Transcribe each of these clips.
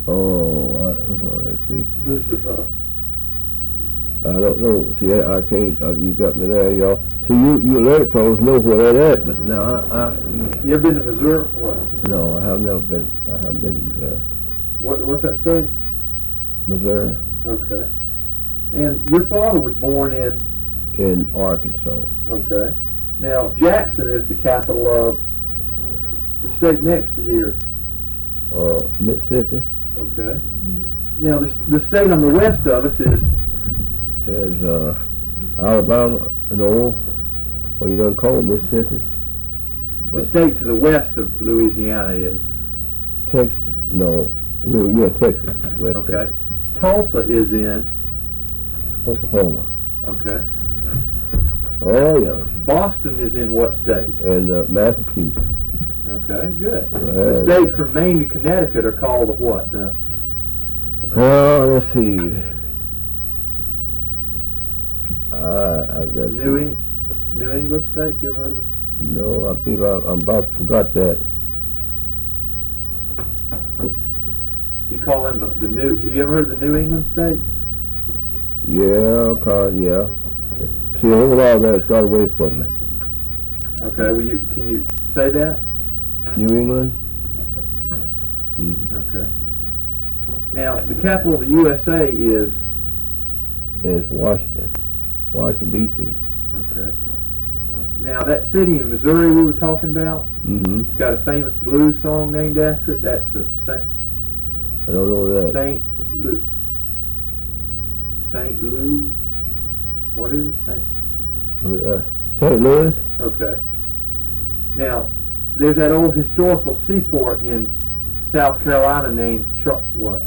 Let's see. Mis- I don't know. See, I can't. You got me there, y'all. See, you alert fellows know where that at, but no, You ever been to Missouri? What? no, I have never been. I haven't been to Missouri. What's that state? Missouri Okay. And your father was born in Arkansas. okay. Now, Jackson is the capital of the state next to here. Mississippi Okay. Now, the state on the west of us is is Alabama. No, well, you don't call Mississippi. the state to the west of Louisiana is. Texas. No, yeah, Texas. West Okay. Tulsa is in. Oklahoma. Okay. Oh yeah, Boston is in what state? and Massachusetts. Okay, good. The states from Maine to Connecticut are called the what? The Let's see. Let's see. New England states. You ever heard of it? No, I believe I'm about forgot that. You call them the New. You ever heard of the New England states? Yeah, yeah. See, a whole lot of that's got away from me. Okay. Well, can you say that? New England. Okay. Now, the capital of the USA is. Is Washington, D.C. Okay. Now, that city in Missouri we were talking about, Mm-hmm. it's got a famous blues song named after it. That's a I don't know that. St. Louis. What is it? St. Louis. Okay. Now, there's that old historical seaport in South Carolina named what?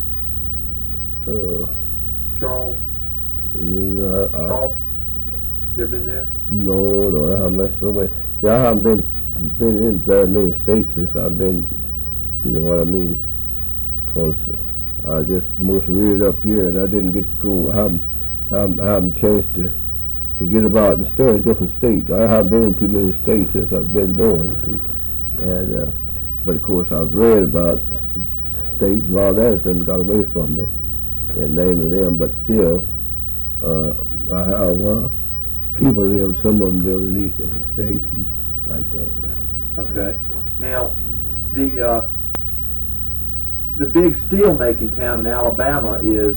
Charles. Charles. You ever been there? No, I haven't been so many. See, I haven't been in very many states since I've been. You know what I mean? Because I just most reared up here, and I didn't get to go. Haven't chance to get about and stir in different states. I haven't been in too many states since I've been born. See, and but of course I've read about states. A lot of that done got away from me, and naming them. But still, I have people live. Some of them live in these different states and like that. Okay. Now, the big steel making town in Alabama is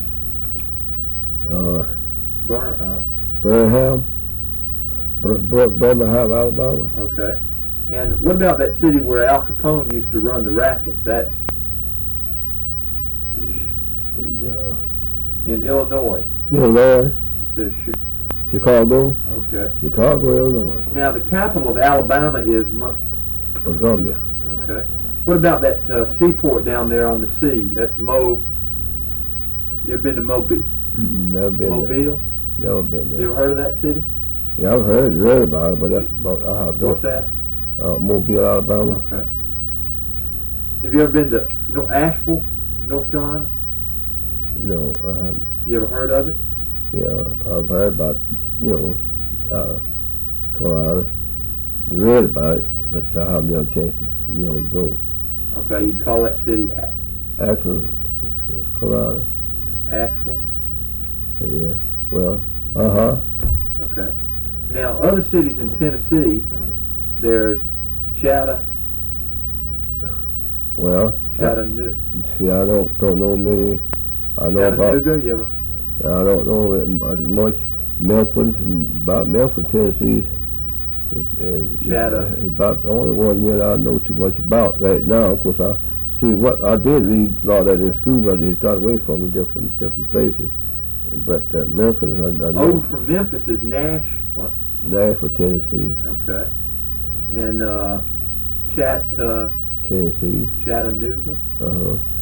Birmingham, Birmingham, Alabama. Okay. And what about that city where Al Capone used to run the rackets? That's in Illinois. Illinois. It says Chicago. Okay. Chicago, Illinois. Now, the capital of Alabama is Columbia. Okay. What about that seaport down there on the sea? That's You ever been to Mobile? Never been Mobile? there. Never been there. You ever heard of that city? Yeah, I've read about it, but that's about I have. What's that? Mobile, Alabama. Okay. Have you ever been to Asheville, North Carolina? No, I haven't. You ever heard of it? Yeah, I've heard about, Carolina. Read about it, but I haven't had a chance to go. Okay, you'd call that city Actually, it's Carolina. Asheville? Yeah, well, uh-huh. Okay. Now, other cities in Tennessee, there's Chattanooga. Well, see, I don't know many. I know Chattanooga, I don't know much. Memphis and about Memphis, Tennessee. It's about the only one yet I know too much about right now. Of course, I see what I did read a lot of that in school, but it got away from me different places. But Memphis, I know. Oh, from Memphis is Nashville, Tennessee. Okay. And Tennessee. Chattanooga. Uh-huh.